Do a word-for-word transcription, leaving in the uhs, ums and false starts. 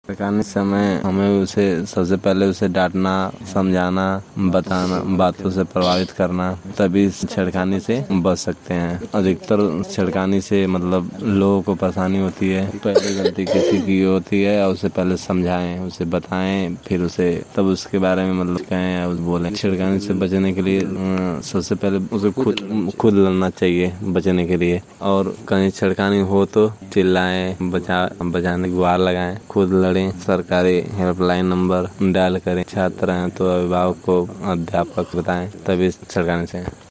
छिड़काने समय हमें उसे सबसे पहले उसे डांटना, समझाना, बताना, बातों से प्रभावित करना, तभी छिड़काने से बच सकते हैं। अधिकतर छिड़काने से मतलब लोगों को परेशानी होती है। पहले गलती किसी की होती है और उसे पहले समझाएं, उसे बताएं, फिर उसे तब उसके बारे में मतलब कहें और बोलें। छिड़काने से बचने के लिए सबसे पहले उसे खुद खुद लड़ना चाहिए बचने के लिए, और कहीं छिड़कानी हो तो चिल्लाएं, बचा बचाने की गुहार लगाएं, खुद लड़ें। सरकारी हेल्पलाइन नंबर डायल करें। छात्र हैं तो अभिभावक को, अध्यापक बताएं, तभी छिड़काने से।